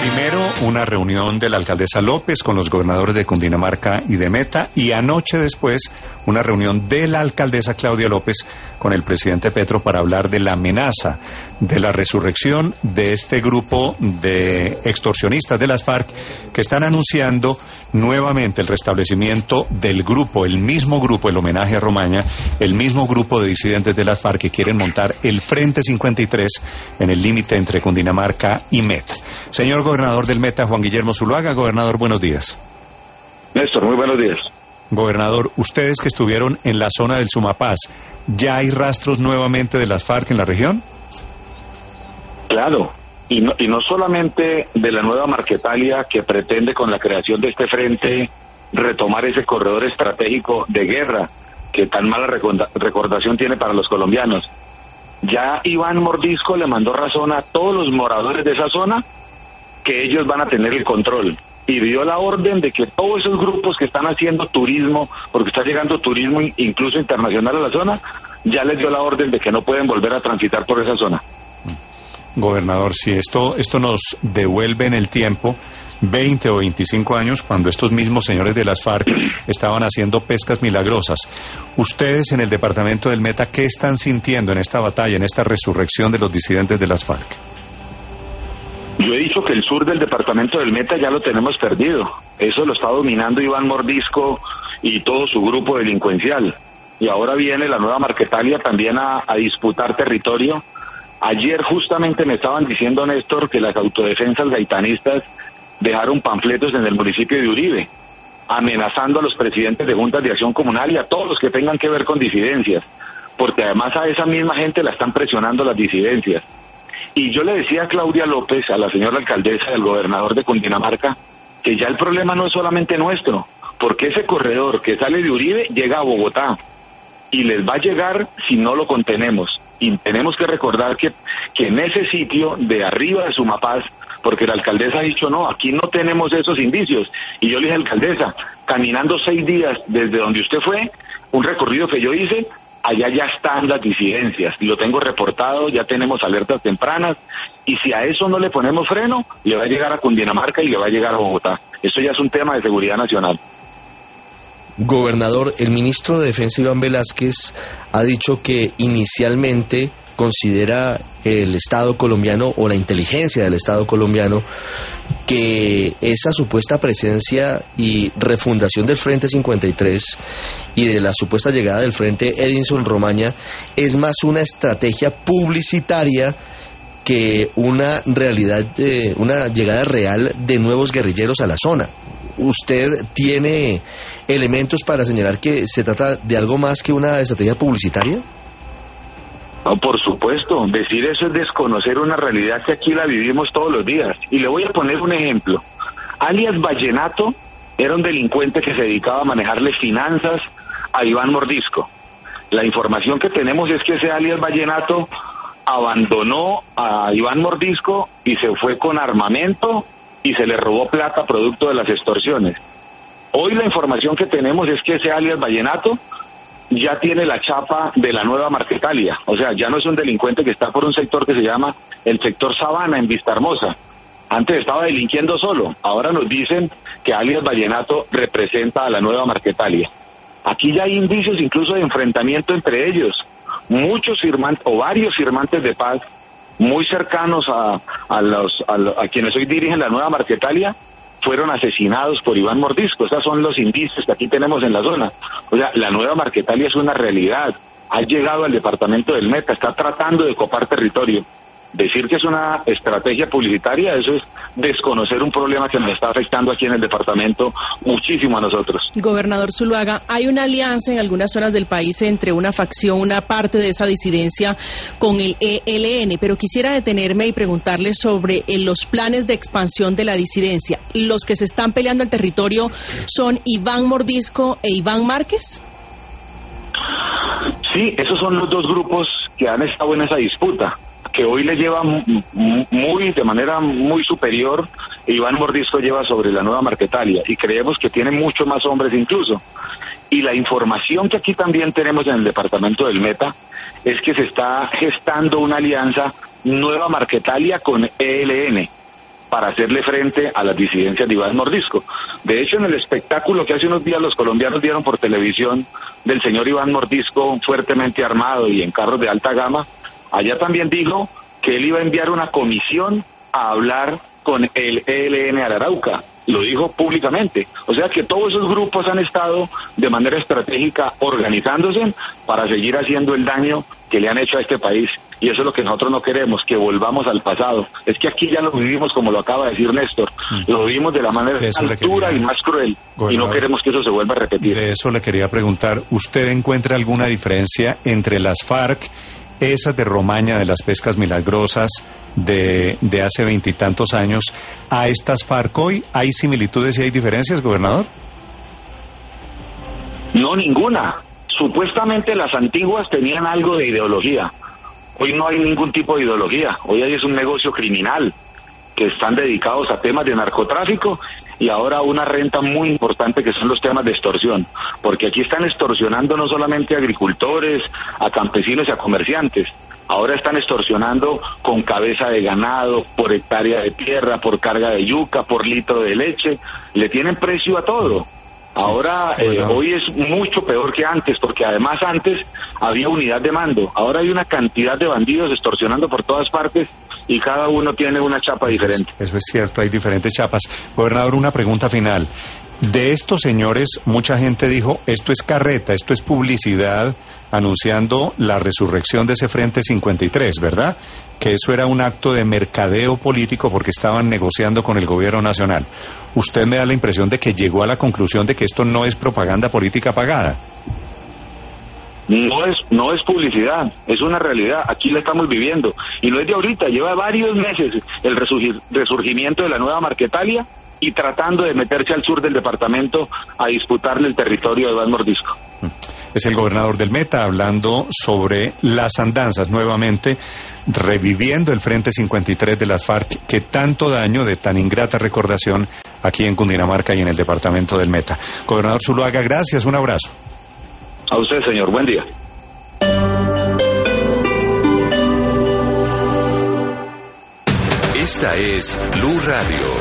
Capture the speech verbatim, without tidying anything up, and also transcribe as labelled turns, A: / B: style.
A: Primero, una reunión de la alcaldesa López con los gobernadores de Cundinamarca y de Meta, y anoche después, una reunión de la alcaldesa Claudia López con el presidente Petro para hablar de la amenaza de la resurrección de este grupo de extorsionistas de las FARC que están anunciando nuevamente el restablecimiento del grupo, el mismo grupo, el homenaje a Romaña, el mismo grupo de disidentes de las FARC que quieren montar el Frente cincuenta y tres en el límite entre Cundinamarca y Meta. Señor gobernador del Meta, Juan Guillermo Zuluaga. Gobernador, buenos días.
B: Néstor, muy buenos días.
A: Gobernador, ustedes que estuvieron en la zona del Sumapaz, ¿ya hay rastros nuevamente de las FARC en la región?
B: Claro, y no, y no solamente de la nueva Marquetalia, que pretende con la creación de este frente retomar ese corredor estratégico de guerra que tan mala recorda, recordación tiene para los colombianos. Ya Iván Mordisco le mandó razón a todos los moradores de esa zona que ellos van a tener el control, y dio la orden de que todos esos grupos que están haciendo turismo, porque está llegando turismo incluso internacional a la zona, ya les dio la orden de que no pueden volver a transitar por esa zona.
A: Gobernador, si esto, esto nos devuelve en el tiempo veinte o veinticinco años, cuando estos mismos señores de las FARC estaban haciendo pescas milagrosas. Ustedes en el departamento del Meta, ¿qué están sintiendo en esta batalla, en esta resurrección de los disidentes de las FARC?
B: Yo he dicho que el sur del departamento del Meta ya lo tenemos perdido. Eso lo está dominando Iván Mordisco y todo su grupo delincuencial. Y ahora viene la nueva Marquetalia también a, a disputar territorio. Ayer justamente me estaban diciendo, Néstor, que las autodefensas gaitanistas dejaron panfletos en el municipio de Uribe, amenazando a los presidentes de juntas de acción comunal y a todos los que tengan que ver con disidencias, porque además a esa misma gente la están presionando las disidencias. Y yo le decía a Claudia López, a la señora alcaldesa, del gobernador de Cundinamarca, que ya el problema no es solamente nuestro, porque ese corredor que sale de Uribe llega a Bogotá, y les va a llegar si no lo contenemos. Y tenemos que recordar que, que en ese sitio de arriba de Sumapaz, porque la alcaldesa ha dicho, no, aquí no tenemos esos indicios. Y yo le dije, alcaldesa, caminando seis días desde donde usted fue, un recorrido que yo hice, allá ya están las disidencias, y lo tengo reportado, ya tenemos alertas tempranas, y si a eso no le ponemos freno, le va a llegar a Cundinamarca y le va a llegar a Bogotá. Eso ya es un tema de seguridad nacional.
C: Gobernador, el ministro de Defensa Iván Velázquez ha dicho que inicialmente considera el Estado colombiano o la inteligencia del Estado colombiano que esa supuesta presencia y refundación del Frente cincuenta y tres y de la supuesta llegada del Frente Edinson Romaña es más una estrategia publicitaria que una realidad, de, una llegada real de nuevos guerrilleros a la zona. ¿Usted tiene elementos para señalar que se trata de algo más que una estrategia publicitaria?
B: No, por supuesto, decir eso es desconocer una realidad que aquí la vivimos todos los días. Y le voy a poner un ejemplo. Alias Vallenato era un delincuente que se dedicaba a manejarle finanzas a Iván Mordisco. La información que tenemos es que ese alias Vallenato abandonó a Iván Mordisco y se fue con armamento y se le robó plata producto de las extorsiones. Hoy la información que tenemos es que ese alias Vallenato ya tiene la chapa de la nueva Marquetalia, o sea, ya no es un delincuente que está por un sector que se llama el sector Sabana en Vistahermosa. Antes estaba delinquiendo solo, ahora nos dicen que alias Vallenato representa a la nueva Marquetalia. Aquí ya hay indicios incluso de enfrentamiento entre ellos. Muchos firmantes o varios firmantes de paz muy cercanos a, a, los, a, lo, a quienes hoy dirigen la nueva Marquetalia fueron asesinados por Iván Mordisco. Esos son los indicios que aquí tenemos en la zona. O sea, la nueva Marquetalia es una realidad. Ha llegado al departamento del Meta, está tratando de copar territorio. Decir que es una estrategia publicitaria, eso es desconocer un problema que nos está afectando aquí en el departamento muchísimo a nosotros.
D: Gobernador Zuluaga, hay una alianza en algunas zonas del país entre una facción, una parte de esa disidencia con el E L N, pero quisiera detenerme y preguntarle sobre eh, los planes de expansión de la disidencia. ¿Los que se están peleando el territorio son Iván Mordisco e Iván Márquez?
B: Sí, esos son los dos grupos que han estado en esa disputa, que hoy le lleva muy, de manera muy superior. Iván Mordisco lleva sobre la nueva Marquetalia y creemos que tiene muchos más hombres incluso. Y la información que aquí también tenemos en el departamento del Meta es que se está gestando una alianza nueva Marquetalia con E L N. para hacerle frente a las disidencias de Iván Mordisco. De hecho, en el espectáculo que hace unos días los colombianos dieron por televisión del señor Iván Mordisco fuertemente armado y en carros de alta gama, allá también dijo que él iba a enviar una comisión a hablar con el E L N al Arauca. Lo dijo públicamente. O sea que todos esos grupos han estado de manera estratégica organizándose para seguir haciendo el daño que le han hecho a este país. Y eso es lo que nosotros no queremos, que volvamos al pasado. Es que aquí ya lo vivimos como lo acaba de decir Néstor. Mm. Lo vivimos de la manera más dura y más cruel. Gobernador, y no queremos que eso se vuelva a repetir.
A: De eso le quería preguntar. ¿Usted encuentra alguna diferencia entre las FARC, esas de Romaña, de las pescas milagrosas de, de hace veintitantos años, a estas FARC hoy? ¿Hay similitudes y hay diferencias, gobernador?
B: No, ninguna. Supuestamente las antiguas tenían algo de ideología. Hoy no hay ningún tipo de ideología. Hoy hay es un negocio criminal que están dedicados a temas de narcotráfico y ahora una renta muy importante que son los temas de extorsión. Porque aquí están extorsionando no solamente a agricultores, a campesinos y a comerciantes. Ahora están extorsionando con cabeza de ganado, por hectárea de tierra, por carga de yuca, por litro de leche. Le tienen precio a todo. Ahora, eh, hoy es mucho peor que antes, porque además antes había unidad de mando. Ahora hay una cantidad de bandidos extorsionando por todas partes y cada uno tiene una chapa diferente.
A: Eso es cierto, hay diferentes chapas. Gobernador, una pregunta final. De estos señores, mucha gente dijo, esto es carreta, esto es publicidad, anunciando la resurrección de ese Frente cincuenta y tres, ¿verdad? Que eso era un acto de mercadeo político porque estaban negociando con el gobierno nacional. ¿Usted me da la impresión de que llegó a la conclusión de que esto no es propaganda política pagada?
B: No es, no es publicidad, es una realidad, aquí la estamos viviendo. Y no es de ahorita, lleva varios meses el resurgir, resurgimiento de la nueva Marquetalia y tratando de meterse al sur del departamento a disputarle el territorio de Iván Mordisco.
A: Es el gobernador del Meta hablando sobre las andanzas, nuevamente reviviendo el Frente cincuenta y tres de las FARC, que tanto daño, de tan ingrata recordación aquí en Cundinamarca y en el departamento del Meta. Gobernador Zuluaga, gracias, un abrazo.
B: A usted, señor, buen día.
E: Esta es Blue Radio.